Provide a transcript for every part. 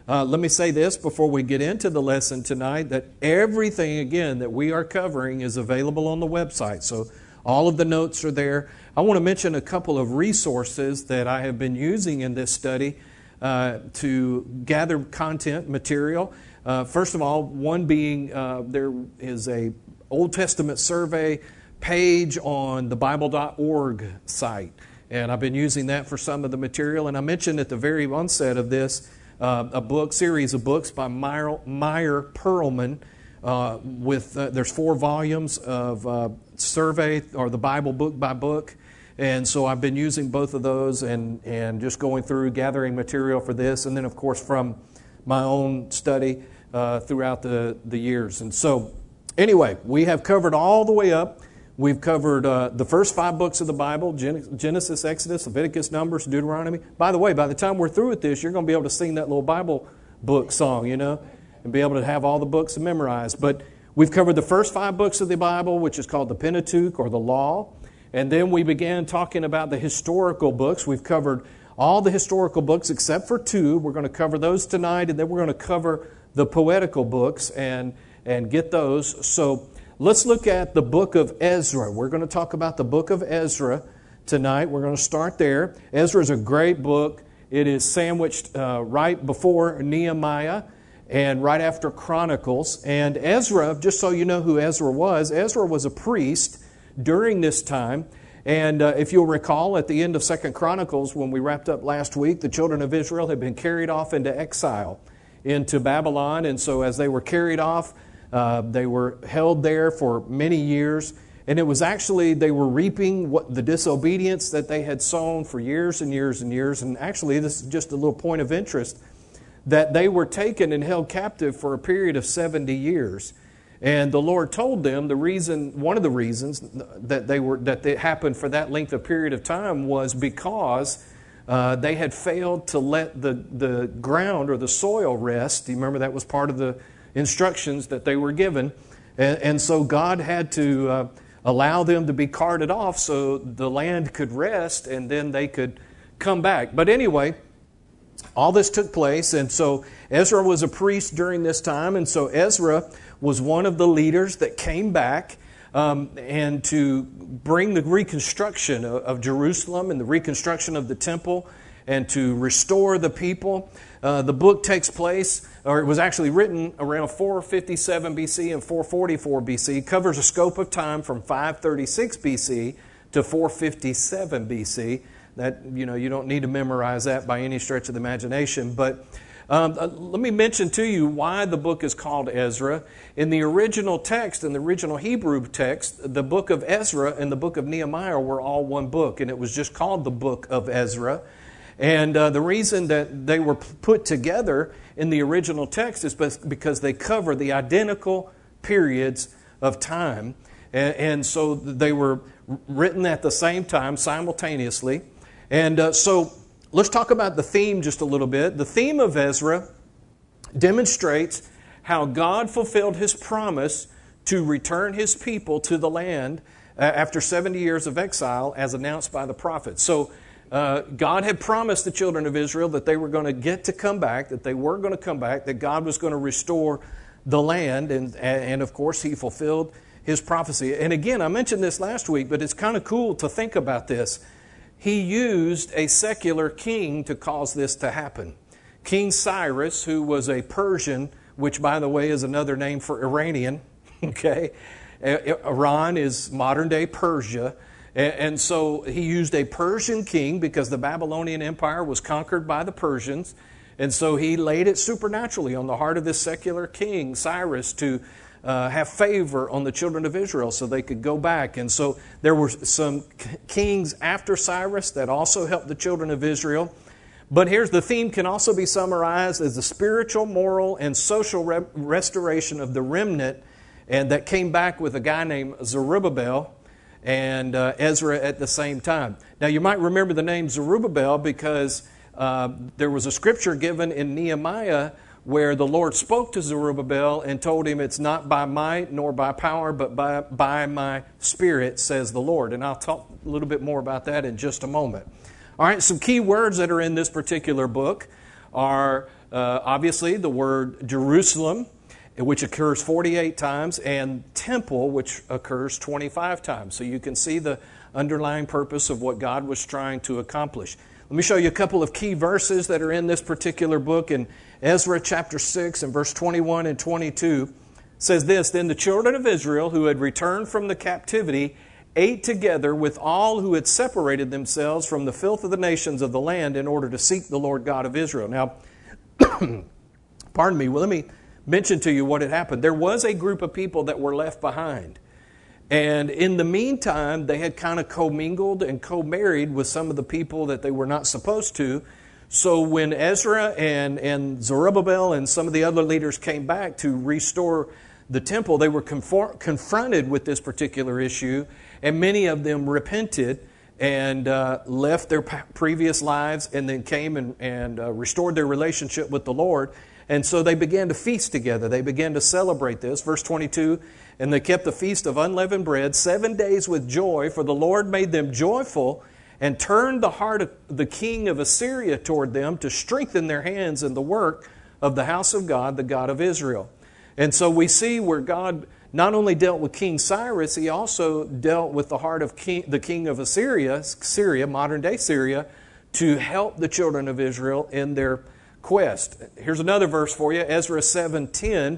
Let me say this before we get into the lesson tonight, that everything, again, that we are covering is available on the website. So all of the notes are there. I want to mention a couple of resources that I have been using in this study to gather content material. First of all, one being there is a Old Testament survey page on the Bible.org site. And I've been using that for some of the material. And I mentioned at the very onset of this a series of books by Meyer Pearlman. There's 4 volumes of survey, or the Bible book by book. And so I've been using both of those and just going through, gathering material for this. And then, of course, from my own study throughout the years. And so, anyway, we have covered all the way up. We've covered the first 5 books of the Bible, Genesis, Exodus, Leviticus, Numbers, Deuteronomy. By the way, by the time we're through with this, you're going to be able to sing that little Bible book song, and be able to have all the books memorized. But we've covered the first 5 books of the Bible, which is called the Pentateuch, or the Law. And then we began talking about the historical books. We've covered all the historical books except for 2. We're going to cover those tonight, and then we're going to cover the poetical books and get those. So let's look at the book of Ezra. We're going to talk about the book of Ezra tonight. We're going to start there. Ezra is a great book. It is sandwiched right before Nehemiah and right after Chronicles. And Ezra, just so you know who Ezra was a priest during this time. And if you'll recall, at the end of 2 Chronicles, when we wrapped up last week, the children of Israel had been carried off into exile into Babylon. And so as they were carried off, they were held there for many years. And it was actually, they were reaping the disobedience that they had sown for years and years and years. And actually, this is just a little point of interest, that they were taken and held captive for a period of 70 years. And the Lord told them one of the reasons that they happened for that length of period of time was because they had failed to let the ground or the soil rest. Do you remember that was part of the instructions that they were given? And so God had to allow them to be carted off so the land could rest and then they could come back. But anyway, all this took place, and so Ezra was a priest during this time, and so Ezra was one of the leaders that came back and to bring the reconstruction of Jerusalem and the reconstruction of the temple and to restore the people. The book takes place, or it was actually written around 457 BC and 444 BC. It covers a scope of time from 536 BC to 457 BC. That, you don't need to memorize that by any stretch of the imagination. But let me mention to you why the book is called Ezra. In the original text, in the original Hebrew text, the book of Ezra and the book of Nehemiah were all one book, and it was just called the book of Ezra. And the reason that they were put together in the original text is because they cover the identical periods of time. And so they were written at the same time, simultaneously. And so let's talk about the theme just a little bit. The theme of Ezra demonstrates how God fulfilled His promise to return His people to the land after 70 years of exile as announced by the prophets. So God had promised the children of Israel that they were going to get to come back, that they were going to come back, that God was going to restore the land. And of course, He fulfilled His prophecy. And again, I mentioned this last week, but it's kind of cool to think about this. He used a secular king to cause this to happen. King Cyrus, who was a Persian, which, by the way, is another name for Iranian. Okay, Iran is modern-day Persia. And so he used a Persian king because the Babylonian Empire was conquered by the Persians. And so he laid it supernaturally on the heart of this secular king, Cyrus, to have favor on the children of Israel so they could go back. And so there were some kings after Cyrus that also helped the children of Israel. But here's the theme can also be summarized as the spiritual, moral, and social restoration of the remnant, and that came back with a guy named Zerubbabel and Ezra at the same time. Now you might remember the name Zerubbabel because there was a scripture given in Nehemiah where the Lord spoke to Zerubbabel and told him, it's not by might nor by power, but by my Spirit, says the Lord. And I'll talk a little bit more about that in just a moment. All right, some key words that are in this particular book are Obviously, the word Jerusalem, which occurs 48 times, and temple, which occurs 25 times. So you can see the underlying purpose of what God was trying to accomplish. Let me show you a couple of key verses that are in this particular book. In Ezra chapter 6 and verse 21 and 22 says this, "Then the children of Israel who had returned from the captivity ate together with all who had separated themselves from the filth of the nations of the land in order to seek the Lord God of Israel." Now, pardon me, well, let me mention to you what had happened. There was a group of people that were left behind. And in the meantime, they had kind of commingled and co-married with some of the people that they were not supposed to. So when Ezra and Zerubbabel and some of the other leaders came back to restore the temple, they were confronted with this particular issue, and many of them repented and left their previous lives and then came and restored their relationship with the Lord. And so they began to feast together. They began to celebrate this. Verse 22, "And they kept the feast of unleavened bread 7 days with joy, for the Lord made them joyful and turned the heart of the king of Assyria toward them to strengthen their hands in the work of the house of God, the God of Israel." And so we see where God not only dealt with King Cyrus, he also dealt with the heart of the king of Assyria, modern-day Syria, to help the children of Israel in their quest. Here's another verse for you. Ezra 7:10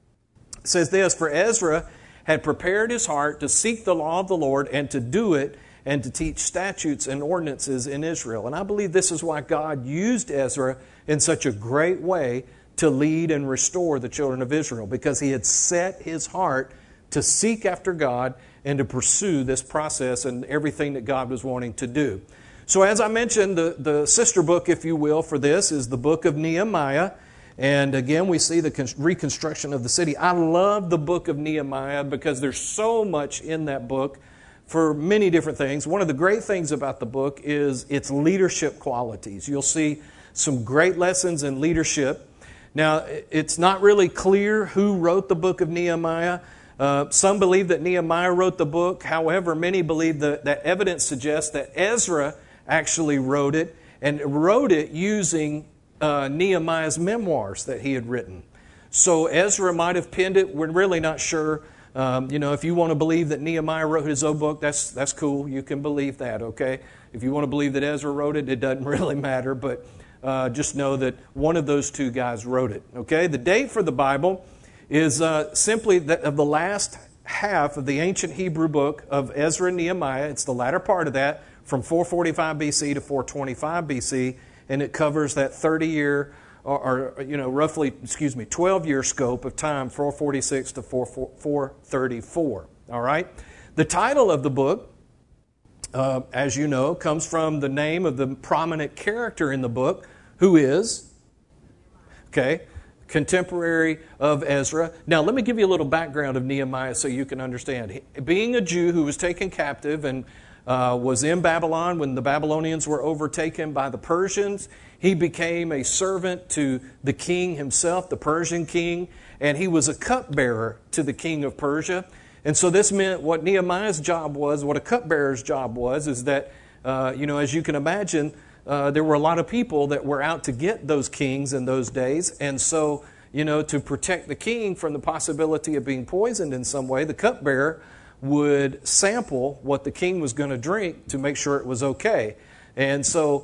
says this, "For Ezra had prepared his heart to seek the law of the Lord and to do it and to teach statutes and ordinances in Israel." And I believe this is why God used Ezra in such a great way to lead and restore the children of Israel, because he had set his heart to seek after God and to pursue this process and everything that God was wanting to do. So as I mentioned, the sister book, if you will, for this is the book of Nehemiah. And again, we see the reconstruction of the city. I love the book of Nehemiah because there's so much in that book for many different things. One of the great things about the book is its leadership qualities. You'll see some great lessons in leadership. Now, it's not really clear who wrote the book of Nehemiah. Some believe that Nehemiah wrote the book. However, many believe that evidence suggests that Ezra actually wrote it, and wrote it using Nehemiah's memoirs that he had written. So Ezra might have penned it. We're really not sure. If you want to believe that Nehemiah wrote his own book, that's cool. You can believe that, okay? If you want to believe that Ezra wrote it, it doesn't really matter, but just know that one of those two guys wrote it, okay? The date for the Bible is simply that of the last half of the ancient Hebrew book of Ezra and Nehemiah. It's the latter part of that, from 445 BC to 425 BC, and it covers that 30-year, or 12-year scope of time, 446 to 434. All right? The title of the book, as you know, comes from the name of the prominent character in the book, who is, contemporary of Ezra. Now, let me give you a little background of Nehemiah so you can understand. Being a Jew who was taken captive and was in Babylon when the Babylonians were overtaken by the Persians, he became a servant to the king himself, the Persian king, and he was a cupbearer to the king of Persia. And so this meant what Nehemiah's job was, what a cupbearer's job was, is that, as you can imagine, there were a lot of people that were out to get those kings in those days. And so, to protect the king from the possibility of being poisoned in some way, the cupbearer would sample what the king was going to drink to make sure it was okay. And so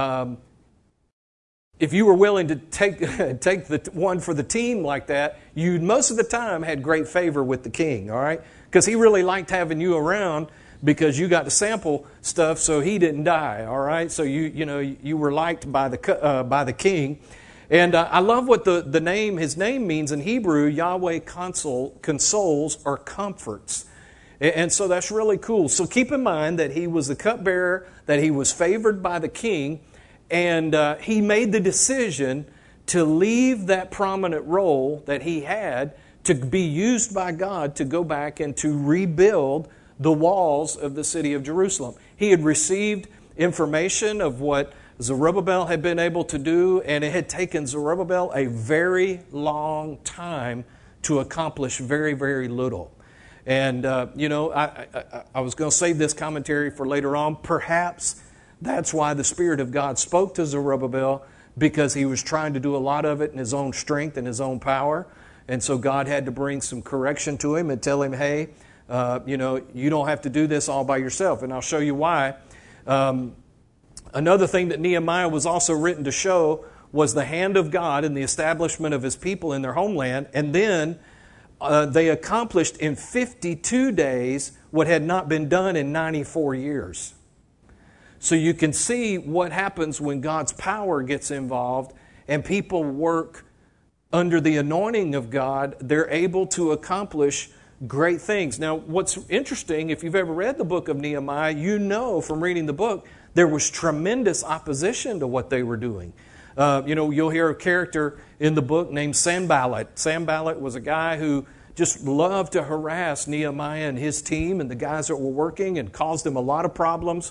if you were willing to take the one for the team like that, you most of the time had great favor with the king, all right? Because he really liked having you around because you got to sample stuff so he didn't die, all right? So you were liked by the king. And I love what his name means in Hebrew. Yahweh consoles or comforts. And so that's really cool. So keep in mind that he was the cupbearer, that he was favored by the king, and he made the decision to leave that prominent role that he had to be used by God to go back and to rebuild the walls of the city of Jerusalem. He had received information of what Zerubbabel had been able to do, and it had taken Zerubbabel a very long time to accomplish very, very little. And, I was going to save this commentary for later on. Perhaps that's why the Spirit of God spoke to Zerubbabel because he was trying to do a lot of it in his own strength and his own power. And so God had to bring some correction to him and tell him, hey, you don't have to do this all by yourself. And I'll show you why. Another thing that Nehemiah was also written to show was the hand of God in the establishment of his people in their homeland. And then they accomplished in 52 days what had not been done in 94 years. So you can see what happens when God's power gets involved and people work under the anointing of God. They're able to accomplish great things. Now, what's interesting, if you've ever read the book of Nehemiah, you know from reading the book, there was tremendous opposition to what they were doing. You'll hear a character in the book named Sanballat. Sanballat was a guy who just loved to harass Nehemiah and his team and the guys that were working and caused them a lot of problems.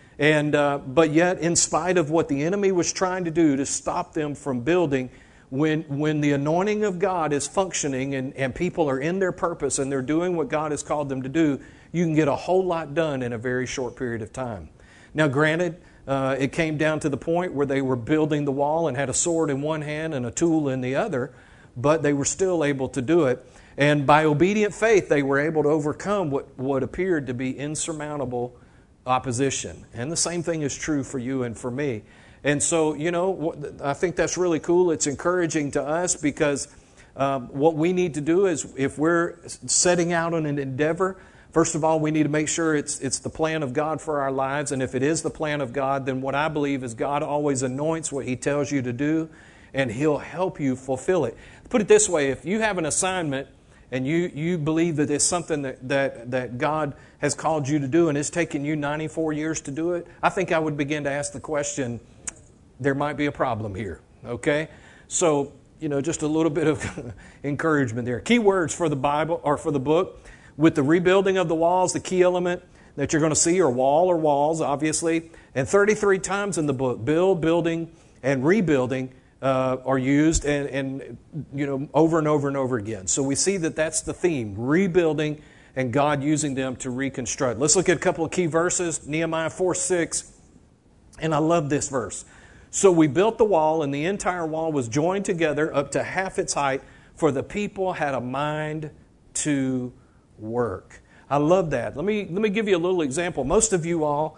But yet, in spite of what the enemy was trying to do to stop them from building, when the anointing of God is functioning and people are in their purpose and they're doing what God has called them to do, you can get a whole lot done in a very short period of time. Now, granted, it came down to the point where they were building the wall and had a sword in one hand and a tool in the other, but they were still able to do it. And by obedient faith, they were able to overcome what appeared to be insurmountable opposition. And the same thing is true for you and for me. And so, I think that's really cool. It's encouraging to us because what we need to do is, if we're setting out on an endeavor, first of all, we need to make sure it's the plan of God for our lives. And if it is the plan of God, then what I believe is God always anoints what He tells you to do, and He'll help you fulfill it. Put it this way, if you have an assignment and you believe that it's something that God has called you to do and it's taken you 94 years to do it, I think I would begin to ask the question, there might be a problem here, okay? So, just a little bit of encouragement there. Key words for the Bible, or for the book, with the rebuilding of the walls, the key element that you're going to see are wall or walls, obviously. And 33 times in the book, building, and rebuilding are used and over and over and over again. So we see that that's the theme, rebuilding and God using them to reconstruct. Let's look at a couple of key verses. Nehemiah 4:6, and I love this verse. So we built the wall, and the entire wall was joined together up to half its height, for the people had a mind to work. I love that. Let me give you a little example. Most of you all,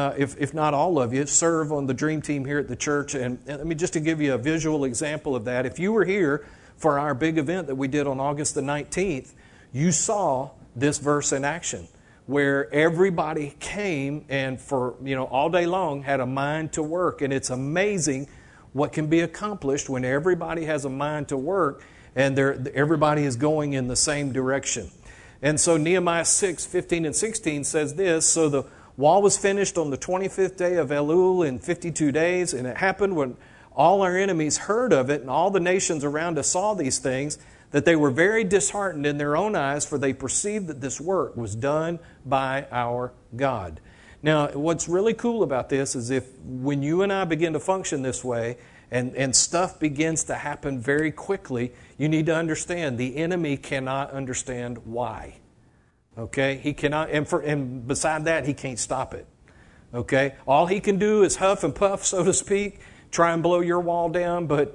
if not all of you, serve on the Dream Team here at the church. And let me just to give you a visual example of that. If you were here for our big event that we did on August the 19th, you saw this verse in action, where everybody came and for all day long had a mind to work. And it's amazing what can be accomplished when everybody has a mind to work and everybody is going in the same direction. And so Nehemiah 6:15 and 16 says this, so the wall was finished on the 25th day of Elul in 52 days, and it happened when all our enemies heard of it and all the nations around us saw these things, that they were very disheartened in their own eyes, for they perceived that this work was done by our God. Now, what's really cool about this is when you and I begin to function this way and stuff begins to happen very quickly, you need to understand the enemy cannot understand why. Okay? He cannot, and beside that, he can't stop it. Okay? All he can do is huff and puff, so to speak, try and blow your wall down, but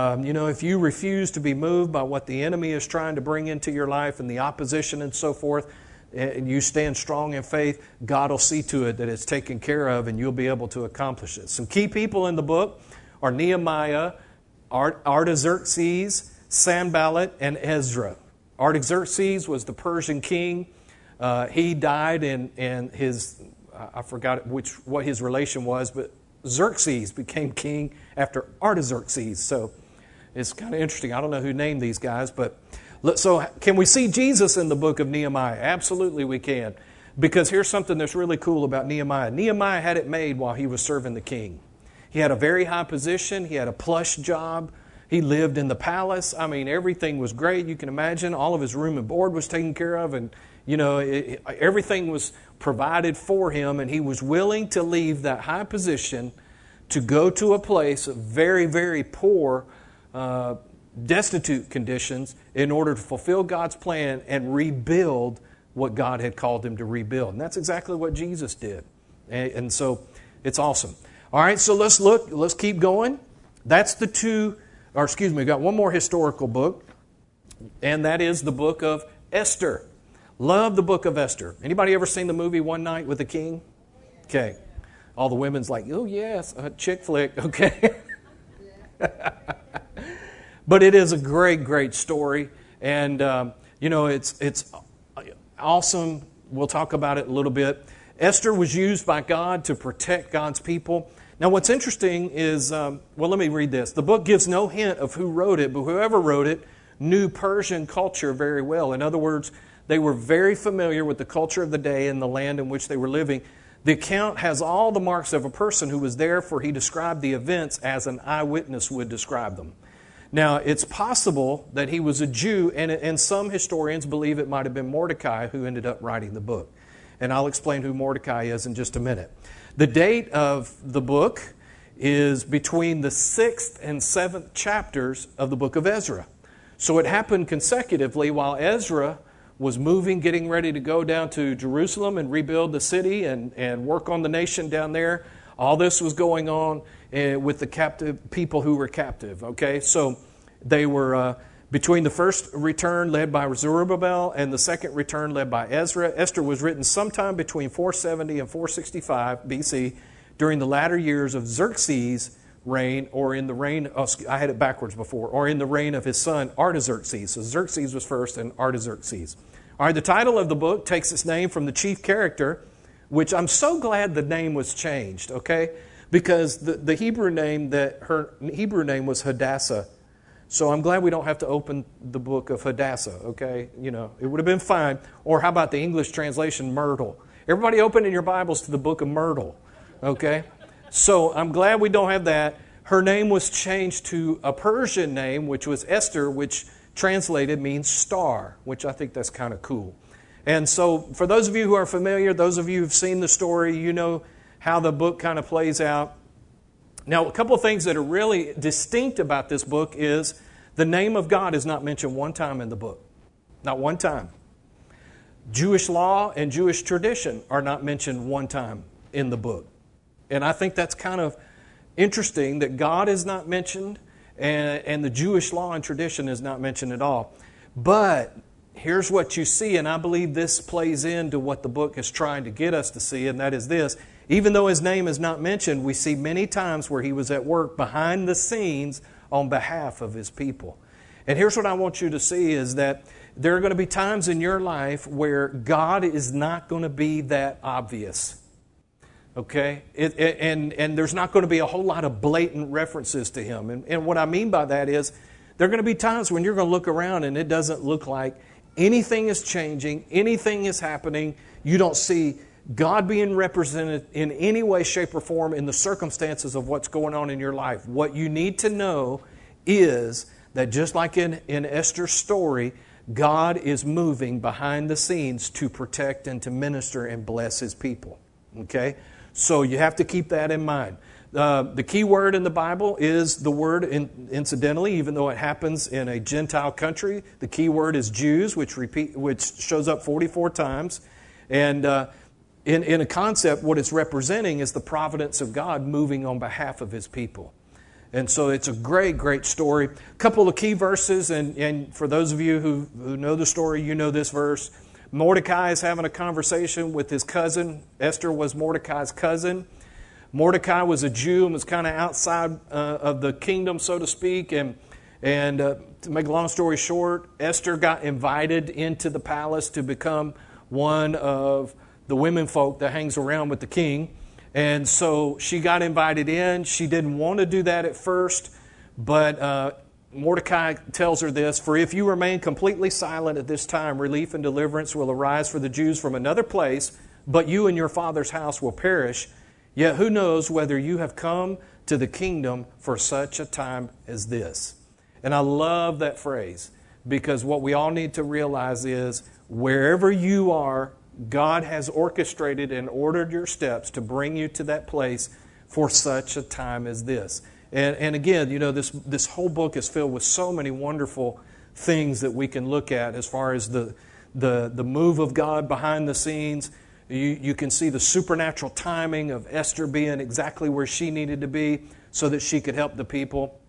if you refuse to be moved by what the enemy is trying to bring into your life and the opposition and so forth, and you stand strong in faith, God will see to it that it's taken care of and you'll be able to accomplish it. Some key people in the book are Nehemiah, Artaxerxes, Sanballat, and Ezra. Artaxerxes was the Persian king. He died in his, I forgot what his relation was, but Xerxes became king after Artaxerxes. So it's kind of interesting. I don't know who named these guys, but so can we see Jesus in the book of Nehemiah? Absolutely we can. Because here's something that's really cool about Nehemiah. Nehemiah had it made while he was serving the king. He had a very high position. He had a plush job. He lived in the palace. I mean, everything was great. You can imagine all of his room and board was taken care of, and everything was provided for him, and he was willing to leave that high position to go to a place of very, very poor, destitute conditions in order to fulfill God's plan and rebuild what God had called him to rebuild. And that's exactly what Jesus did. And so it's awesome. All right, so let's keep going. That's we got one more historical book, and that is the book of Esther. Love the book of Esther. Anybody ever seen the movie One Night with the King? Okay. All the women's like, oh yes, a chick flick, okay. But it is a great, great story. And, it's awesome. We'll talk about it a little bit. Esther was used by God to protect God's people. Now, what's interesting is, let me read this. The book gives no hint of who wrote it, but whoever wrote it knew Persian culture very well. In other words, they were very familiar with the culture of the day and the land in which they were living. The account has all the marks of a person who was there, for he described the events as an eyewitness would describe them. Now, it's possible that he was a Jew, and some historians believe it might have been Mordecai who ended up writing the book. And I'll explain who Mordecai is in just a minute. The date of the book is between the 6th and 7th chapters of the book of Ezra. So it happened consecutively while Ezra was moving, getting ready to go down to Jerusalem and rebuild the city and work on the nation down there. All this was going on with the captive people who were captive. Okay, so they were between the first return led by Zerubbabel and the second return led by Ezra. Esther was written sometime between 470 and 465 BC during the latter years of Xerxes' reign, or in the reign, I had it backwards before, or in the reign of his son Artaxerxes. So Xerxes was first and Artaxerxes. All right, the title of the book takes its name from the chief character, which I'm so glad the name was changed, okay? Because the Hebrew name, her Hebrew name was Hadassah. So I'm glad we don't have to open the book of Hadassah, okay? It would have been fine. Or how about the English translation, Myrtle? Everybody open in your Bibles to the book of Myrtle, okay? So I'm glad we don't have that. Her name was changed to a Persian name, which was Esther, which translated means star, which I think that's kind of cool. And so for those of you who are familiar, those of you who've seen the story, you know how the book kind of plays out. Now, a couple of things that are really distinct about this book is the name of God is not mentioned one time in the book. Not one time. Jewish law and Jewish tradition are not mentioned one time in the book. And I think that's kind of interesting that God is not mentioned and the Jewish law and tradition is not mentioned at all. But here's what you see, and I believe this plays into what the book is trying to get us to see, and that is this. Even though his name is not mentioned, we see many times where he was at work behind the scenes on behalf of his people. And here's what I want you to see is that there are going to be times in your life where God is not going to be that obvious. Okay? And there's not going to be a whole lot of blatant references to him. And what I mean by that is there are going to be times when you're going to look around and it doesn't look like anything is changing, anything is happening. You don't see God being represented in any way, shape, or form in the circumstances of what's going on in your life. What you need to know is that just like in Esther's story, God is moving behind the scenes to protect and to minister and bless his people. Okay? So you have to keep that in mind. The key word in the Bible is the word, incidentally, even though it happens in a Gentile country, the key word is Jews, which shows up 44 times. And in a concept, what it's representing is the providence of God moving on behalf of his people. And so it's a great, great story. A couple of key verses, and for those of you who know the story, you know this verse. Mordecai is having a conversation with his cousin. Esther was Mordecai's cousin. Mordecai was a Jew and was kind of outside of the kingdom, so to speak. And to make a long story short, Esther got invited into the palace to become one of the women folk that hangs around with the king. And so she got invited in. She didn't want to do that at first, but Mordecai tells her this, "For if you remain completely silent at this time, relief and deliverance will arise for the Jews from another place, but you and your father's house will perish. Yet who knows whether you have come to the kingdom for such a time as this." And I love that phrase, because what we all need to realize is wherever you are, God has orchestrated and ordered your steps to bring you to that place for such a time as this. And again, you know, this whole book is filled with so many wonderful things that we can look at as far as the move of God behind the scenes. You can see the supernatural timing of Esther being exactly where she needed to be so that she could help the people.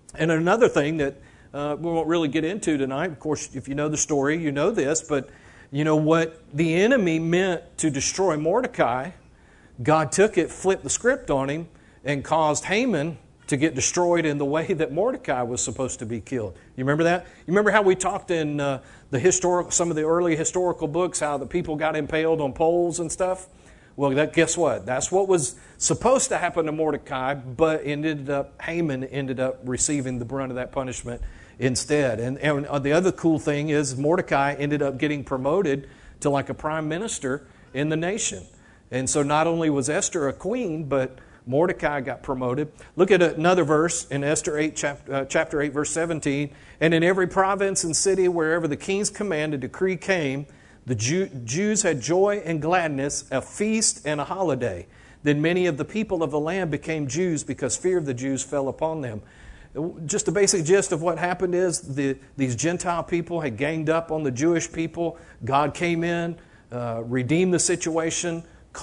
And another thing that we won't really get into tonight, of course, if you know the story, you know this, but you know what the enemy meant to destroy Mordecai, God took it, flipped the script on him, and caused Haman to get destroyed in the way that Mordecai was supposed to be killed. You remember that? You remember how we talked in some of the early historical books, how the people got impaled on poles and stuff? Well, guess what? That's what was supposed to happen to Mordecai, but Haman ended up receiving the brunt of that punishment instead. And the other cool thing is Mordecai ended up getting promoted to like a prime minister in the nation. And so not only was Esther a queen, but Mordecai got promoted. Look at another verse in Esther 8, chapter 8, verse 17. And in every province and city, wherever the king's command and decree came, the Jews had joy and gladness, a feast and a holiday. Then many of the people of the land became Jews because fear of the Jews fell upon them. Just the basic gist of what happened is these Gentile people had ganged up on the Jewish people. God came in, redeemed the situation,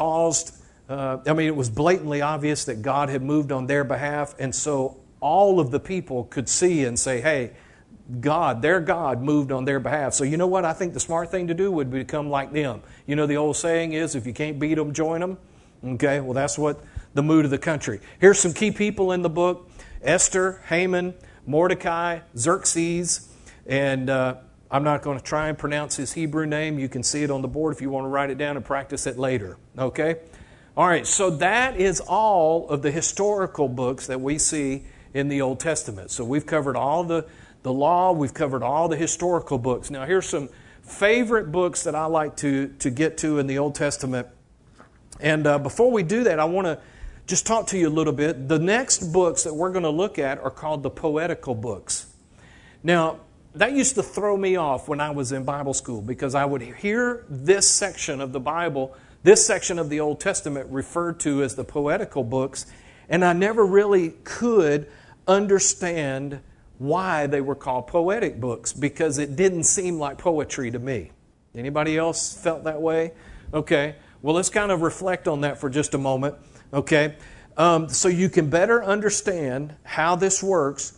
it was blatantly obvious that God had moved on their behalf. And so all of the people could see and say, hey, their God moved on their behalf. So you know what? I think the smart thing to do would be to become like them. You know, the old saying is, if you can't beat them, join them. Okay, well, that's what the mood of the country. Here's some key people in the book: Esther, Haman, Mordecai, Xerxes, and I'm not going to try and pronounce his Hebrew name. You can see it on the board if you want to write it down and practice it later. Okay? All right, so that is all of the historical books that we see in the Old Testament. So we've covered all the law, we've covered all the historical books. Now here's some favorite books that I like to get to in the Old Testament. And before we do that, I want to just talk to you a little bit. The next books that we're going to look at are called the poetical books. Now, that used to throw me off when I was in Bible school, because I would hear this section of the Bible, this section of the Old Testament referred to as the poetical books, and I never really could understand why they were called poetic books, because it didn't seem like poetry to me. Anybody else felt that way? Okay, well, let's kind of reflect on that for just a moment. Okay, so you can better understand how this works.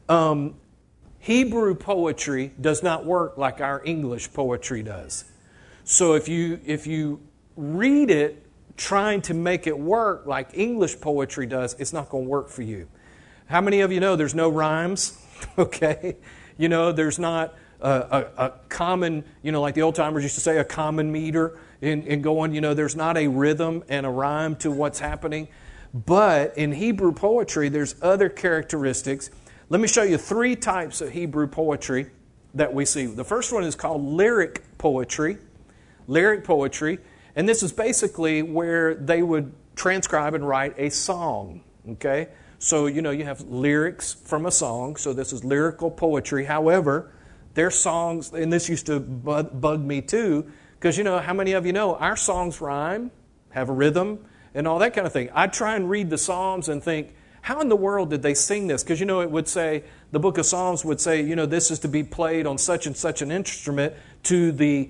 Hebrew poetry does not work like our English poetry does. So if you read it trying to make it work like English poetry does, it's not going to work for you. How many of you know there's no rhymes? Okay, you know, there's not a common, like the old timers used to say, a common meter in going, there's not a rhythm and a rhyme to what's happening. But in Hebrew poetry, there's other characteristics. Let me show you 3 types of Hebrew poetry that we see. The first one is called lyric poetry. Lyric poetry. And this is basically where they would transcribe and write a song. Okay? So, you have lyrics from a song. So this is lyrical poetry. However, their songs, and this used to bug me too, because, how many of you know our songs rhyme, have a rhythm, and all that kind of thing. I'd try and read the Psalms and think, how in the world did they sing this? Because, it would say, the book of Psalms would say, this is to be played on such and such an instrument to the,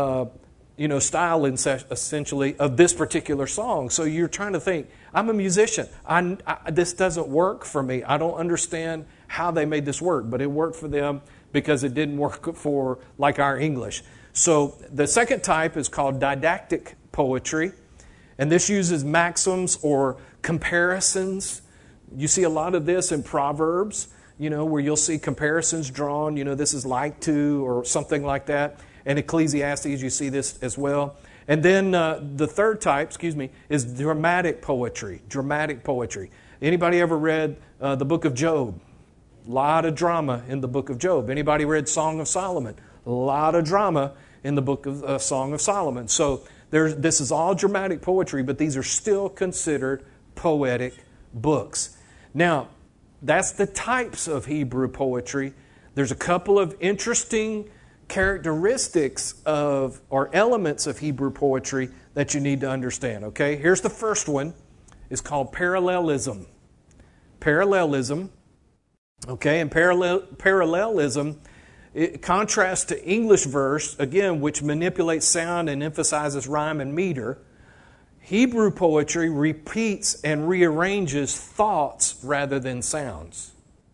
style essentially of this particular song. So you're trying to think, I'm a musician. This doesn't work for me. I don't understand how they made this work, but it worked for them because it didn't work for like our English. So the second type is called didactic poetry, and this uses maxims or comparisons. You see a lot of this in Proverbs, where you'll see comparisons drawn, this is like to, or something like that. And Ecclesiastes, you see this as well. And then the third type, is dramatic poetry. Dramatic poetry. Anybody ever read the book of Job? A lot of drama in the book of Job. Anybody read Song of Solomon? A lot of drama in the book of Song of Solomon. So this is all dramatic poetry, but these are still considered poetic books. Now, that's the types of Hebrew poetry. There's a couple of interesting characteristics or elements of Hebrew poetry that you need to understand. Okay, here's the first one. It's called parallelism. Parallelism. Okay, and parallelism, it contrasts to English verse, again, which manipulates sound and emphasizes rhyme and meter. Hebrew poetry repeats and rearranges thoughts rather than sounds.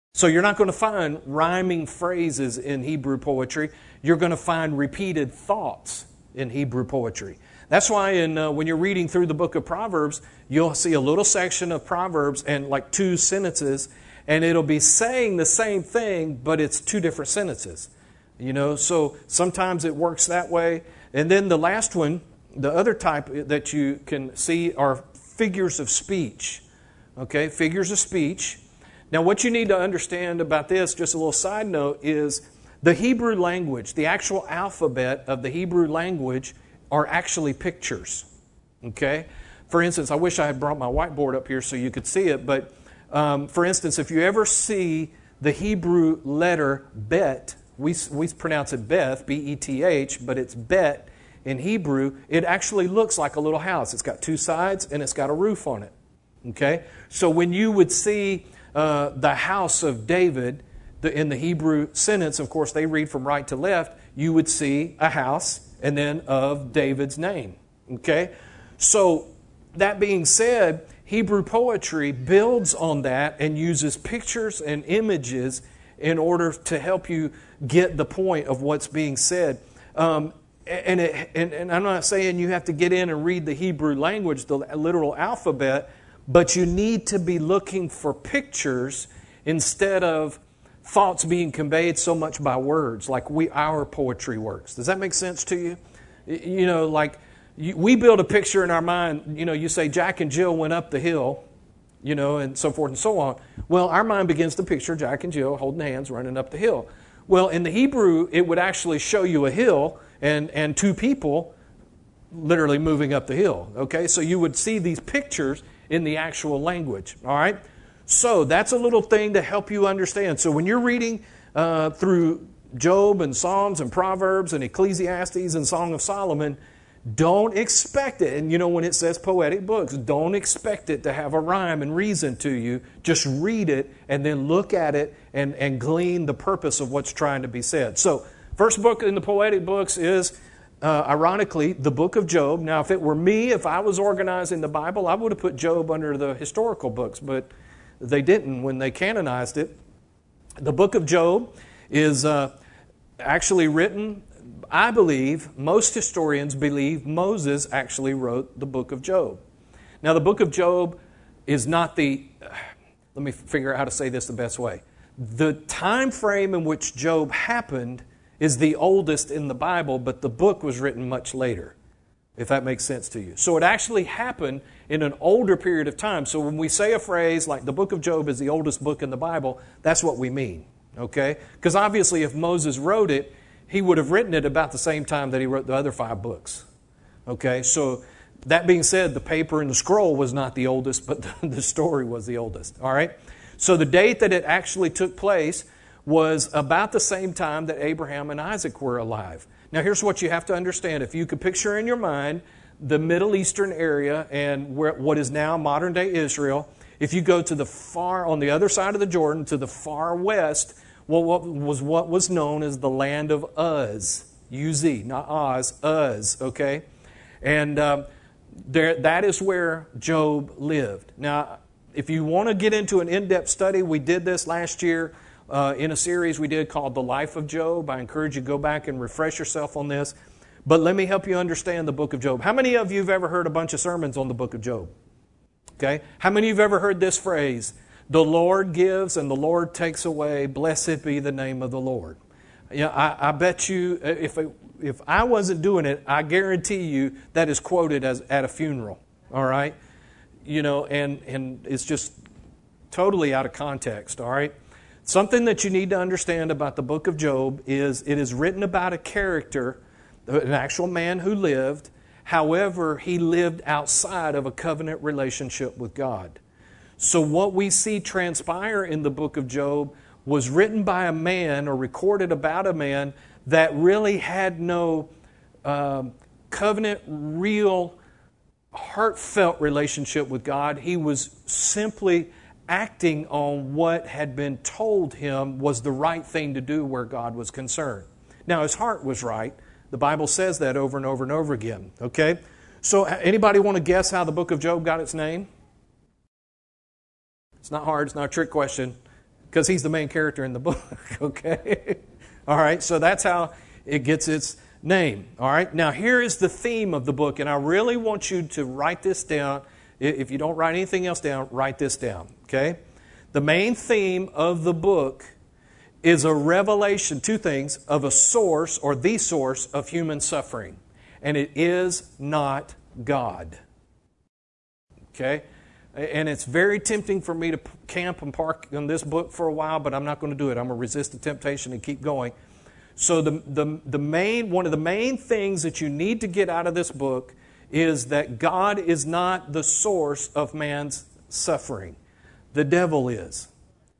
So you're not going to find rhyming phrases in Hebrew poetry. You're going to find repeated thoughts in Hebrew poetry. That's why when you're reading through the book of Proverbs, you'll see a little section of Proverbs and like 2 sentences, and it'll be saying the same thing, but it's 2 different sentences. So sometimes it works that way. And then the last one, the other type that you can see are figures of speech. Okay, figures of speech. Now, what you need to understand about this, just a little side note, is the Hebrew language, the actual alphabet of the Hebrew language are actually pictures. Okay? For instance, I wish I had brought my whiteboard up here so you could see it, but for instance, if you ever see the Hebrew letter bet, we pronounce it Beth, B-E-T-H, but it's bet in Hebrew, it actually looks like a little house. It's got 2 sides and it's got a roof on it. Okay? So when you would see the house of David, in the Hebrew sentence, of course, they read from right to left, you would see a house and then of David's name. Okay? So that being said, Hebrew poetry builds on that and uses pictures and images in order to help you get the point of what's being said. And I'm not saying you have to get in and read the Hebrew language, the literal alphabet, but you need to be looking for pictures instead of thoughts being conveyed so much by words, like our poetry works. Does that make sense to you? We build a picture in our mind. You say Jack and Jill went up the hill, and so forth and so on. Well, our mind begins to picture Jack and Jill holding hands running up the hill. Well, in the Hebrew, it would actually show you a hill and 2 people literally moving up the hill. Okay, so you would see these pictures in the actual language. All right, so that's a little thing to help you understand. So when you're reading through Job and Psalms and Proverbs and Ecclesiastes and Song of Solomon, don't expect it. And when it says poetic books, don't expect it to have a rhyme and reason to you. Just read it and then look at it and glean the purpose of what's trying to be said. So first book in the poetic books is, ironically, the book of Job. Now, if it were me, if I was organizing the Bible, I would have put Job under the historical books, but they didn't when they canonized it. The book of Job is actually written, I believe, most historians believe Moses actually wrote the book of Job. Now, the book of Job is not let me figure out how to say this the best way. The time frame in which Job happened is the oldest in the Bible, but the book was written much later, if that makes sense to you. So it actually happened in an older period of time. So when we say a phrase like the book of Job is the oldest book in the Bible, that's what we mean, okay? Because obviously if Moses wrote it, he would have written it about the same time that he wrote the other 5 books, okay? So that being said, the paper and the scroll was not the oldest, but the story was the oldest, all right? So the date that it actually took place was about the same time that Abraham and Isaac were alive. Now, here's what you have to understand. If you could picture in your mind the Middle Eastern area and what is now modern-day Israel, if you go to the far, on the other side of the Jordan, to the far west, what was known as the land of Uz. U-Z, not Oz, Uz, okay? And that is where Job lived. Now, if you want to get into an in-depth study, we did this last year in a series we did called The Life of Job. I encourage you to go back and refresh yourself on this. But let me help you understand the book of Job. How many of you have ever heard a bunch of sermons on the book of Job? Okay. How many of you have ever heard this phrase? The Lord gives and the Lord takes away. Blessed be the name of the Lord. I bet you, if I wasn't doing it, I guarantee you that is quoted as at a funeral. All right? And it's just totally out of context. All right? Something that you need to understand about the book of Job is it is written about a character, an actual man who lived. However, he lived outside of a covenant relationship with God. So what we see transpire in the book of Job was written by a man or recorded about a man that really had no covenant, real, heartfelt relationship with God. He was simply acting on what had been told him was the right thing to do where God was concerned. Now, his heart was right. The Bible says that over and over and over again. Okay? So anybody want to guess how the book of Job got its name? It's not hard. It's not a trick question. because he's the main character in the book, okay? All right, so that's how it gets its name. All right, now here is the theme of the book, and I really want you to write this down. If you don't write anything else down, write this down, okay? The main theme of the book is a revelation, two things, of a source or the source of human suffering. And it is not God. Okay? And it's very tempting for me to camp and park on this book for a while, but I'm not going to do it. I'm going to resist the temptation and keep going. So one of the main things that you need to get out of this book is that God is not the source of man's suffering. The devil is.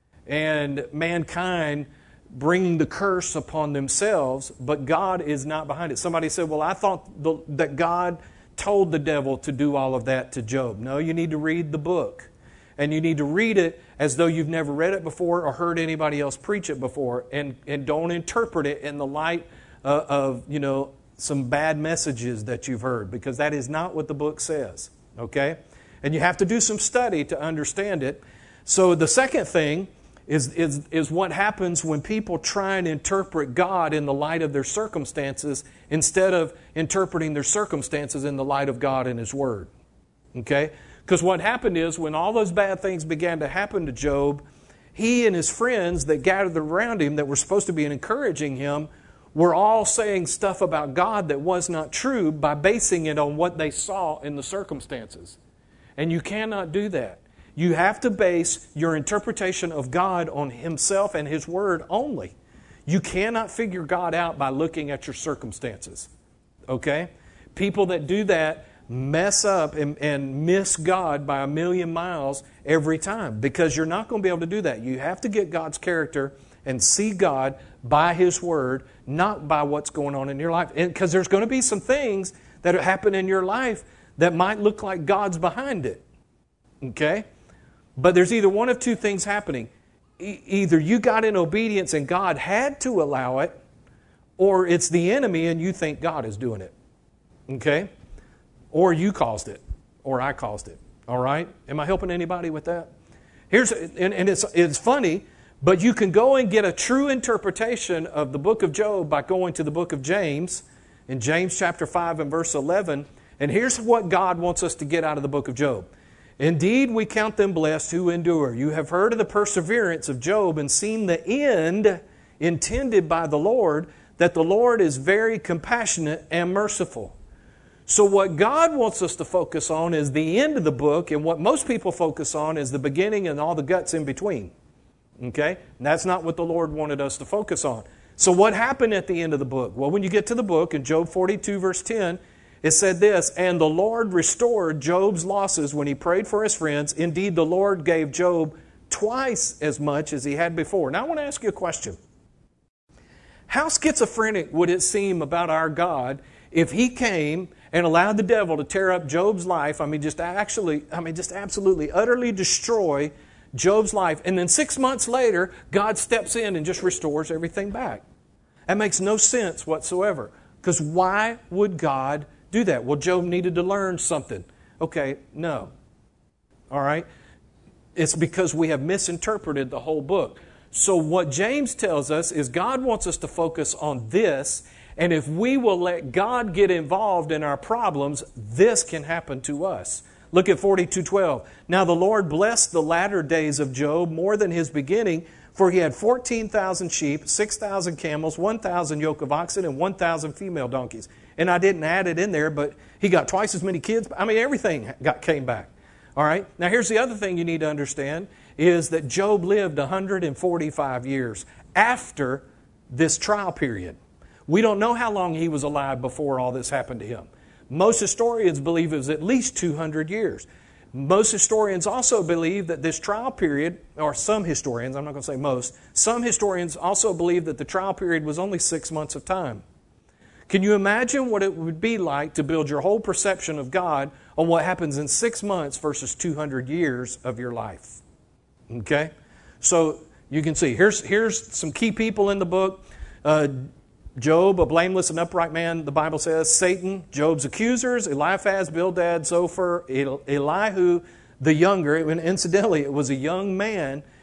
And mankind bringing the curse upon themselves, but God is not behind it. Somebody said, well, I thought that God told the devil to do all of that to Job. No, you need to read the book. And you need to read it as though you've never read it before or heard anybody else preach it before. And don't interpret it in the light of some bad messages that you've heard, because that is not what the book says. Okay? And you have to do some study to understand it. So the second thing is what happens when people try and interpret God in the light of their circumstances instead of interpreting their circumstances in the light of God and His Word. Okay? Because what happened is when all those bad things began to happen to Job, he and his friends that gathered around him that were supposed to be encouraging him were all saying stuff about God that was not true by basing it on what they saw in the circumstances. And you cannot do that. You have to base your interpretation of God on Himself and His Word only. You cannot figure God out by looking at your circumstances. Okay? People that do that mess up and miss God by a million miles every time, because you're not going to be able to do that. You have to get God's character and see God by His Word, not by what's going on in your life. Because there's going to be some things that happen in your life that might look like God's behind it. Okay? But there's either one of two things happening. Either you got in obedience and God had to allow it, or it's the enemy and you think God is doing it. Okay? Or you caused it, or I caused it. All right? Am I helping anybody with that? It's funny, but you can go and get a true interpretation of the book of Job by going to the book of James, in James chapter 5 and verse 11. And here's what God wants us to get out of the book of Job. Indeed, we count them blessed who endure. You have heard of the perseverance of Job and seen the end intended by the Lord, that the Lord is very compassionate and merciful. So what God wants us to focus on is the end of the book, and what most people focus on is the beginning and all the guts in between. Okay? And that's not what the Lord wanted us to focus on. So what happened at the end of the book? Well, when you get to the book, in Job 42 verse 10, it said this, and the Lord restored Job's losses when he prayed for his friends. Indeed, the Lord gave Job twice as much as he had before. Now, I want to ask you a question. How schizophrenic would it seem about our God if He came and allowed the devil to tear up Job's life? Just absolutely, utterly destroy Job's life. And then 6 months later, God steps in and just restores everything back. That makes no sense whatsoever. Because why would God do that? Well, Job needed to learn something. Okay, no. All right? It's because we have misinterpreted the whole book. So what James tells us is God wants us to focus on this, and if we will let God get involved in our problems, this can happen to us. Look at 42:12. Now the Lord blessed the latter days of Job more than his beginning, for he had 14,000 sheep, 6,000 camels, 1,000 yoke of oxen, and 1,000 female donkeys. And I didn't add it in there, but he got twice as many kids. Everything came back. All right? Now, here's the other thing you need to understand, is that Job lived 145 years after this trial period. We don't know how long he was alive before all this happened to him. Most historians believe it was at least 200 years. Most historians also believe that this trial period, or some historians, I'm not going to say most, some historians also believe that the trial period was only 6 months of time. Can you imagine what it would be like to build your whole perception of God on what happens in 6 months versus 200 years of your life? Okay? So you can see, here's some key people in the book. Job, a blameless and upright man, the Bible says. Satan, Job's accusers, Eliphaz, Bildad, Zophar, Elihu the younger. And incidentally, it was a young man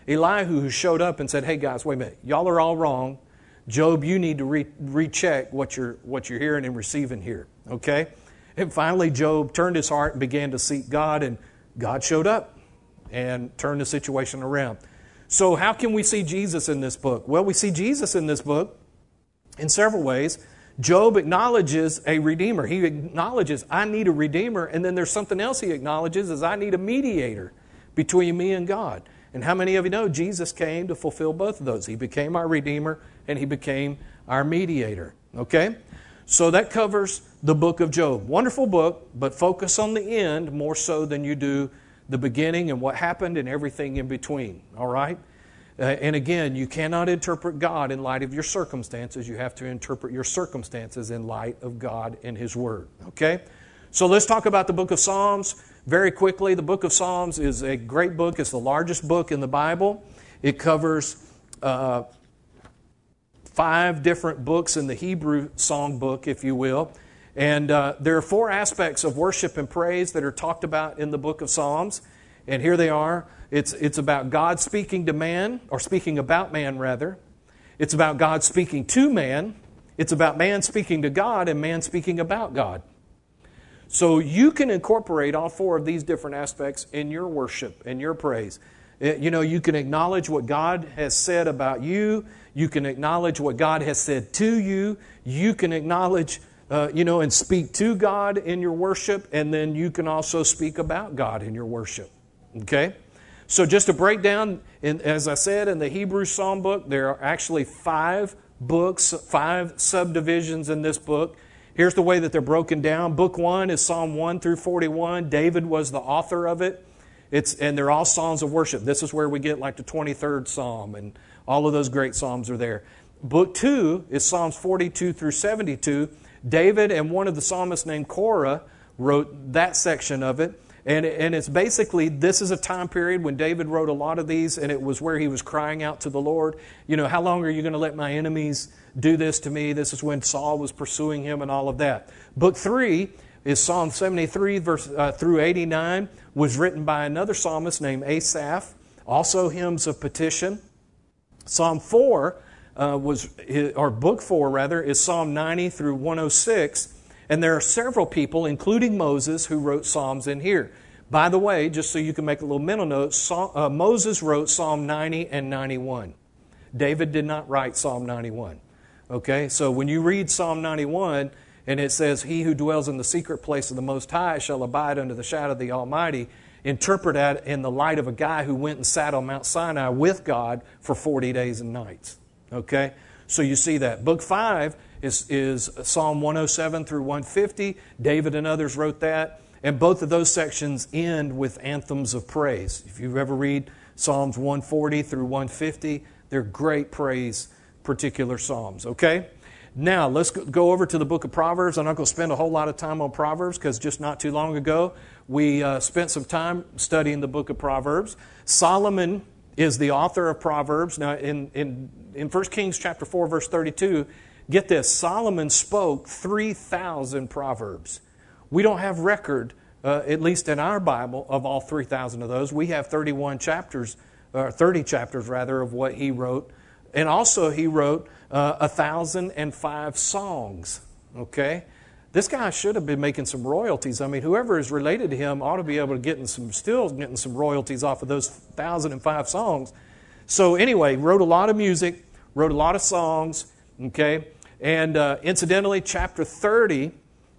Elihu, who showed up and said, hey guys, wait a minute, y'all are all wrong. Job, you need to recheck what you're hearing and receiving here, okay? And finally, Job turned his heart and began to seek God, and God showed up and turned the situation around. So how can we see Jesus in this book? Well, we see Jesus in this book in several ways. Job acknowledges a redeemer. He acknowledges, I need a redeemer, and then there's something else he acknowledges, is I need a mediator between me and God. And how many of you know Jesus came to fulfill both of those? He became our redeemer, and he became our mediator. Okay? So that covers the book of Job. Wonderful book, but focus on the end more so than you do the beginning and what happened and everything in between. All right? And again, you cannot interpret God in light of your circumstances. You have to interpret your circumstances in light of God and His Word. Okay? So let's talk about the book of Psalms very quickly. The book of Psalms is a great book. It's the largest book in the Bible. It covers 5 different books in the Hebrew song book, if you will. And there are 4 aspects of worship and praise that are talked about in the book of Psalms. And here they are. It's about God speaking to man, or speaking about man, rather. It's about God speaking to man. It's about man speaking to God and man speaking about God. So you can incorporate all 4 of these different aspects in your worship and your praise. You know, you can acknowledge what God has said about you. You can acknowledge what God has said to you. You can acknowledge, and speak to God in your worship. And then you can also speak about God in your worship. Okay? So just to break down, as I said, in the Hebrew Psalm book, there are actually 5 books, 5 subdivisions in this book. Here's the way that they're broken down. Book 1 is Psalm 1 through 41. David was the author of it. And they're all songs of worship. This is where we get like the 23rd Psalm, and all of those great Psalms are there. Book 2 is Psalms 42 through 72. David and one of the psalmists named Korah wrote that section of it. And it's basically, this is a time period when David wrote a lot of these, and it was where he was crying out to the Lord. You know, how long are you going to let my enemies do this to me? This is when Saul was pursuing him and all of that. Book 3 is Psalm 73 through 89, was written by another psalmist named Asaph, also hymns of petition. Psalm 4 book 4 rather, is Psalm 90 through 106. And there are several people, including Moses, who wrote Psalms in here. By the way, just so you can make a little mental note, Moses wrote Psalm 90 and 91. David did not write Psalm 91. Okay, so when you read Psalm 91, and it says, he who dwells in the secret place of the Most High shall abide under the shadow of the Almighty, interpret that in the light of a guy who went and sat on Mount Sinai with God for 40 days and nights. Okay, so you see that. Book 5 is Psalm 107 through 150. David and others wrote that. And both of those sections end with anthems of praise. If you ever read Psalms 140 through 150, they're great praise particular psalms. Okay? Now, let's go over to the book of Proverbs. I'm not going to spend a whole lot of time on Proverbs because just not too long ago, we spent some time studying the book of Proverbs. Solomon is the author of Proverbs. Now, in 1 Kings chapter 4, verse 32, get this, Solomon spoke 3,000 proverbs. We don't have record, at least in our Bible, of all 3,000 of those. We have 30 chapters rather, of what he wrote. And also he wrote 1,005 songs. Okay? This guy should have been making some royalties. I mean, whoever is related to him ought to be able to getting some royalties off of those 1,005 songs. So anyway, wrote a lot of music, wrote a lot of songs. Okay? And incidentally, chapter 30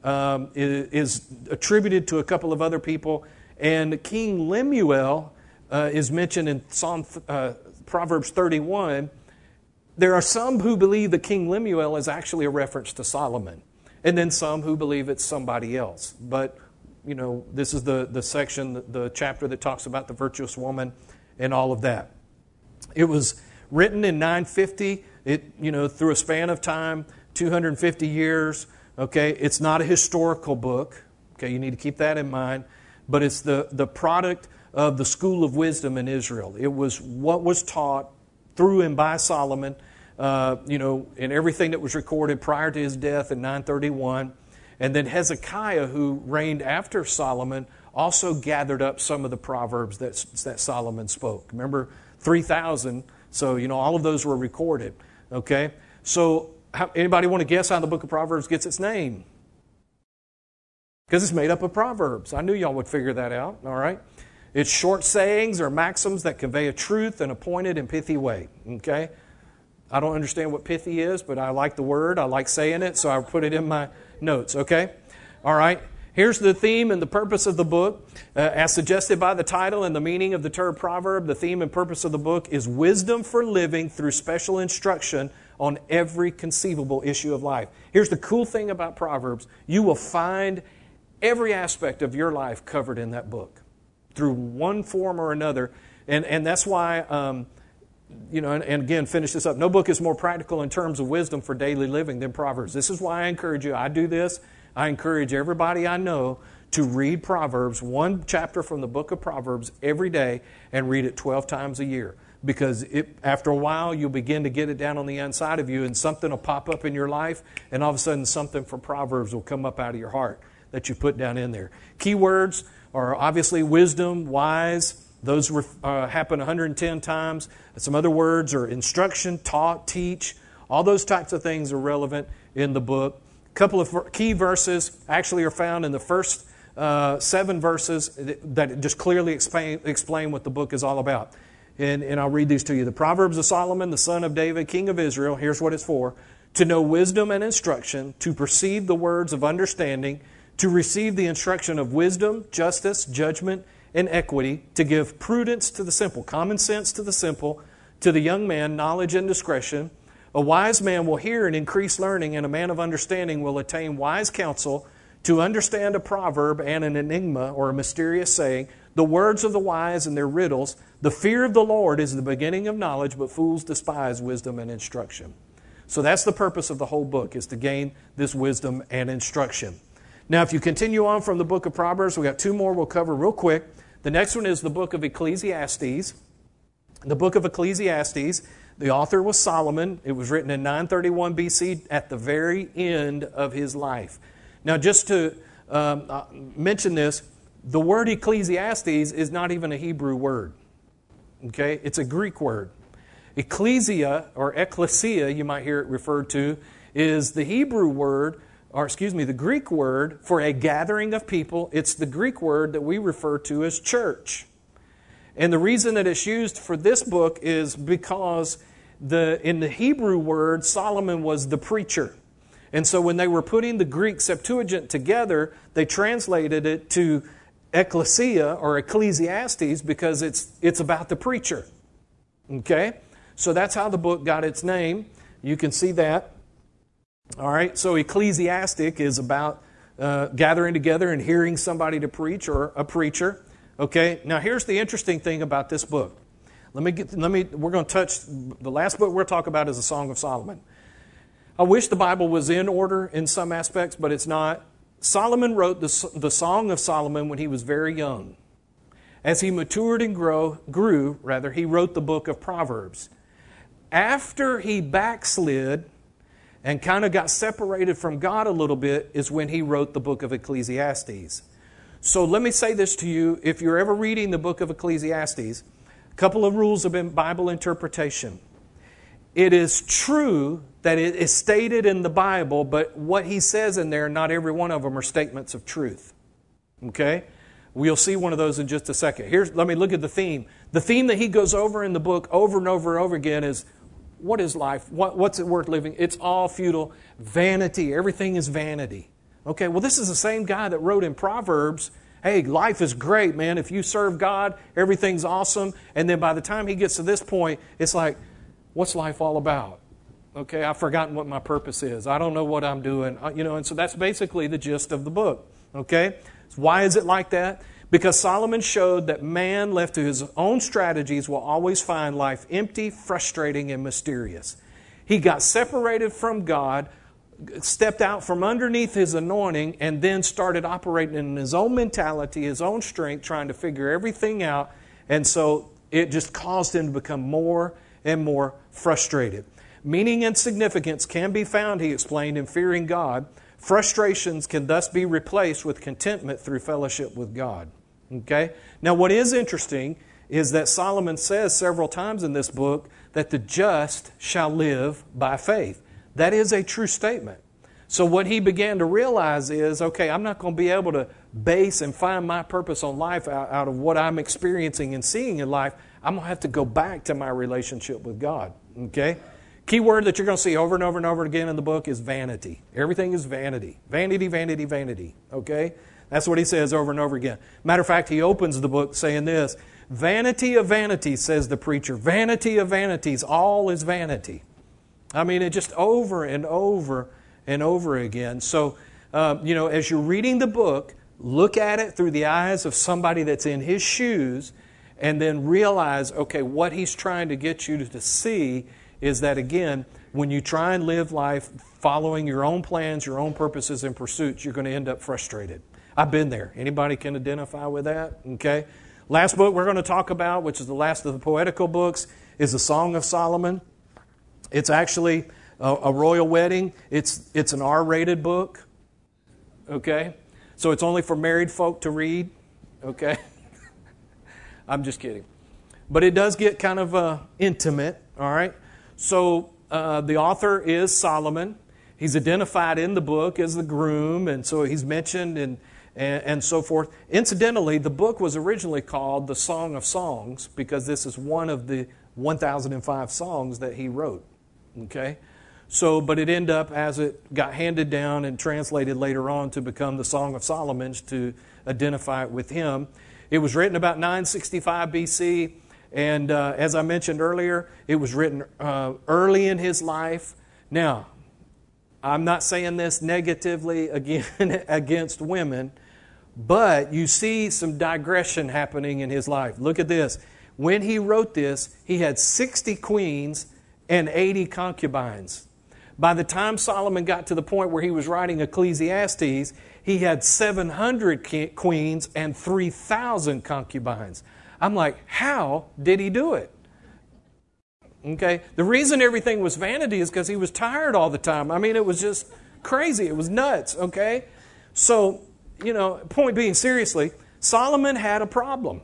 is attributed to a couple of other people. And King Lemuel is mentioned in Proverbs 31. There are some who believe that King Lemuel is actually a reference to Solomon. And then some who believe it's somebody else. But, you know, this is the section, the chapter that talks about the virtuous woman and all of that. It was written in 950. Through a span of time, 250 years. Okay, it's not a historical book. Okay, you need to keep that in mind. But it's the product of the school of wisdom in Israel. It was what was taught through and by Solomon, in everything that was recorded prior to his death in 931. And then Hezekiah, who reigned after Solomon, also gathered up some of the proverbs that Solomon spoke. Remember, 3,000. So, all of those were recorded. Okay? So, anybody want to guess how the book of Proverbs gets its name? Because it's made up of proverbs. I knew y'all would figure that out. All right? It's short sayings or maxims that convey a truth in a pointed and pithy way. Okay? I don't understand what pithy is, but I like the word. I like saying it, so I put it in my notes. Okay? All right? Here's the theme and the purpose of the book. As suggested by the title and the meaning of the term proverb, the theme and purpose of the book is wisdom for living through special instruction on every conceivable issue of life. Here's the cool thing about Proverbs. You will find every aspect of your life covered in that book through one form or another. And that's why, and again, finish this up. No book is more practical in terms of wisdom for daily living than Proverbs. This is why I encourage you. I do this. I encourage everybody I know to read Proverbs, one chapter from the book of Proverbs every day, and read it 12 times a year. Because after a while, you'll begin to get it down on the inside of you, and something will pop up in your life, and all of a sudden something from Proverbs will come up out of your heart that you put down in there. Key words are obviously wisdom, wise. Those happen 110 times. Some other words are instruction, taught, teach. All those types of things are relevant in the book. A couple of key verses actually are found in the first 7 verses that just clearly explain what the book is all about. And I'll read these to you. The Proverbs of Solomon, the son of David, king of Israel. Here's what it's for. To know wisdom and instruction, to perceive the words of understanding, to receive the instruction of wisdom, justice, judgment, and equity, to give prudence to the simple, common sense to the simple, to the young man, knowledge and discretion. A wise man will hear and increase learning, and a man of understanding will attain wise counsel, to understand a proverb and an enigma or a mysterious saying, the words of the wise and their riddles. The fear of the Lord is the beginning of knowledge, but fools despise wisdom and instruction. So that's the purpose of the whole book, is to gain this wisdom and instruction. Now, if you continue on from the book of Proverbs, we got 2 more we'll cover real quick. The next one is the book of Ecclesiastes. The book of Ecclesiastes, the author was Solomon. It was written in 931 BC at the very end of his life. Now, just to mention this, the word Ecclesiastes is not even a Hebrew word. Okay? It's a Greek word. Ecclesia, or ecclesia, you might hear it referred to, is the Hebrew word, the Greek word for a gathering of people. It's the Greek word that we refer to as church. And the reason that it's used for this book is because in the Hebrew word, Solomon was the preacher. And so when they were putting the Greek Septuagint together, they translated it to ecclesia or Ecclesiastes because it's about the preacher. Okay? So that's how the book got its name. You can see that. All right, so ecclesiastic is about gathering together and hearing somebody to preach or a preacher. Okay, now here's the interesting thing about this book. We're going to touch, the last book we'll talk about is the Song of Solomon. I wish the Bible was in order in some aspects, but it's not. Solomon wrote the Song of Solomon when he was very young. As he matured and grew, he wrote the book of Proverbs. After he backslid and kind of got separated from God a little bit is when he wrote the book of Ecclesiastes. So let me say this to you. If you're ever reading the book of Ecclesiastes, a couple of rules of Bible interpretation. It is true that it is stated in the Bible, but what he says in there, not every one of them are statements of truth. Okay? We'll see one of those in just a second. Let me look at the theme. The theme that he goes over in the book over and over and over again is, what is life? What's it worth living? It's all futile. Vanity. Everything is vanity. Okay, well, this is the same guy that wrote in Proverbs, hey, life is great, man. If you serve God, everything's awesome. And then by the time he gets to this point, it's like, what's life all about? Okay, I've forgotten what my purpose is. I don't know what I'm doing. And so that's basically the gist of the book. Okay, so why is it like that? Because Solomon showed that man left to his own strategies will always find life empty, frustrating, and mysterious. He got separated from God, stepped out from underneath his anointing, and then started operating in his own mentality, his own strength, trying to figure everything out. And so it just caused him to become more and more frustrated. Meaning and significance can be found, he explained, in fearing God. Frustrations can thus be replaced with contentment through fellowship with God. Okay? Now, what is interesting is that Solomon says several times in this book that the just shall live by faith. That is a true statement. So what he began to realize is, okay, I'm not going to be able to base and find my purpose on life out of what I'm experiencing and seeing in life. I'm going to have to go back to my relationship with God. Okay? Key word that you're going to see over and over and over again in the book is vanity. Everything is vanity. Vanity, vanity, vanity. Okay? That's what he says over and over again. Matter of fact, he opens the book saying this, vanity of vanities, says the preacher. Vanity of vanities, all is vanity. I mean, it just over and over and over again. So, as you're reading the book, look at it through the eyes of somebody that's in his shoes, and then realize, okay, what he's trying to get you to see is that, again, when you try and live life following your own plans, your own purposes and pursuits, you're going to end up frustrated. I've been there. Anybody can identify with that? Okay. Last book we're going to talk about, which is the last of the poetical books, is the Song of Solomon. It's actually a royal wedding. It's an R-rated book. Okay. So it's only for married folk to read. Okay. I'm just kidding. But it does get kind of intimate. All right. So the author is Solomon. He's identified in the book as the groom, and so he's mentioned and so forth. Incidentally, the book was originally called the Song of Songs because this is one of the 1,005 songs that he wrote. Okay? So, but it ended up, as it got handed down and translated later on, to become the Song of Solomon, to identify it with him. It was written about 965 BC, and as I mentioned earlier, it was written early in his life. Now, I'm not saying this negatively against women, but you see some digression happening in his life. Look at this. When he wrote this, he had 60 queens and 80 concubines. By the time Solomon got to the point where he was writing Ecclesiastes, he had 700 queens and 3,000 concubines. I'm like, how did he do it? Okay, the reason everything was vanity is because he was tired all the time. I mean, it was just crazy. It was nuts, okay? So, point being, seriously, Solomon had a problem.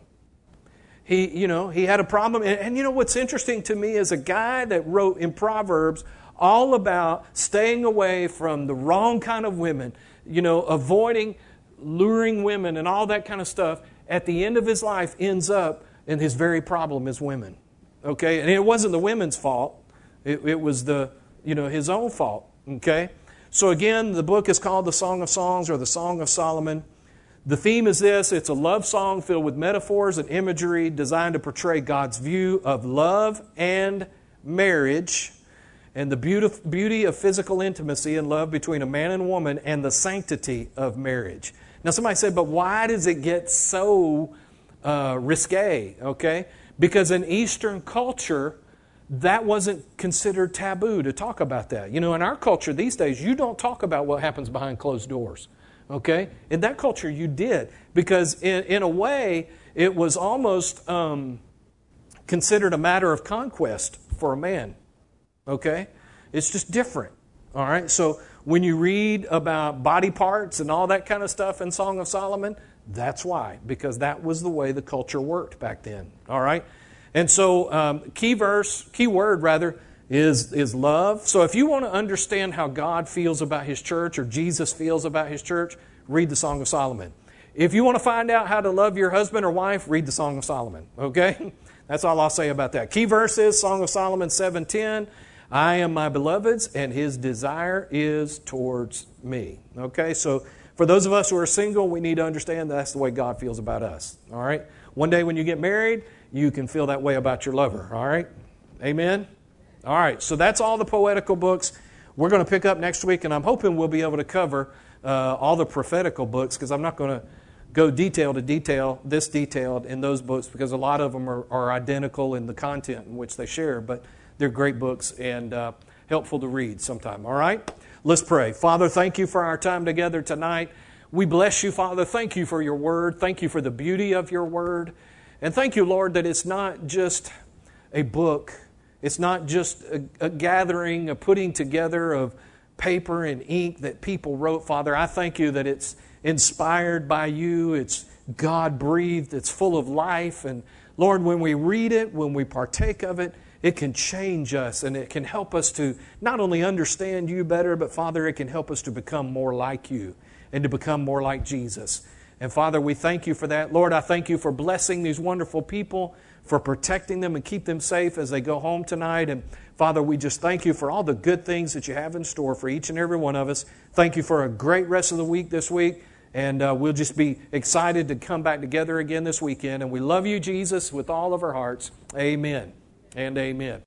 He had a problem. And what's interesting to me is a guy that wrote in Proverbs all about staying away from the wrong kind of women, avoiding luring women and all that kind of stuff. At the end of his life ends up in his very problem is women. Okay, and it wasn't the women's fault. It was his own fault. Okay, so again, the book is called the Song of Songs or the Song of Solomon. The theme is this: it's a love song filled with metaphors and imagery designed to portray God's view of love and marriage, and the beauty of physical intimacy and love between a man and woman, and the sanctity of marriage. Now, somebody said, "But why does it get so risque?" Okay. Because in Eastern culture, that wasn't considered taboo to talk about that. In our culture these days, you don't talk about what happens behind closed doors. Okay? In that culture, you did. Because in a way, it was almost considered a matter of conquest for a man. Okay? It's just different. All right? So when you read about body parts and all that kind of stuff in Song of Solomon, that's why, because that was the way the culture worked back then. All right? And so key word is love. So if you want to understand how God feels about His church or Jesus feels about His church, read the Song of Solomon. If you want to find out how to love your husband or wife, read the Song of Solomon. Okay? That's all I'll say about that. Key verse is Song of Solomon 7:10. I am my beloved's, and his desire is towards me. Okay? So for those of us who are single, we need to understand that's the way God feels about us. All right? One day when you get married, you can feel that way about your lover. All right? Amen? All right. So that's all the poetical books. We're going to pick up next week, and I'm hoping we'll be able to cover all the prophetical books, because I'm not going to go detailed in those books, because a lot of them are identical in the content in which they share, but they're great books and helpful to read sometime. All right? Let's pray. Father, thank you for our time together tonight. We bless you, Father. Thank you for your word. Thank you for the beauty of your word. And thank you, Lord, that it's not just a book. It's not just a gathering, a putting together of paper and ink that people wrote, Father. I thank you that it's inspired by you. It's God-breathed. It's full of life. And Lord, when we read it, when we partake of it, it can change us and it can help us to not only understand you better, but Father, it can help us to become more like you and to become more like Jesus. And Father, we thank you for that. Lord, I thank you for blessing these wonderful people, for protecting them and keep them safe as they go home tonight. And Father, we just thank you for all the good things that you have in store for each and every one of us. Thank you for a great rest of the week this week. And we'll just be excited to come back together again this weekend. And we love you, Jesus, with all of our hearts. Amen and amen.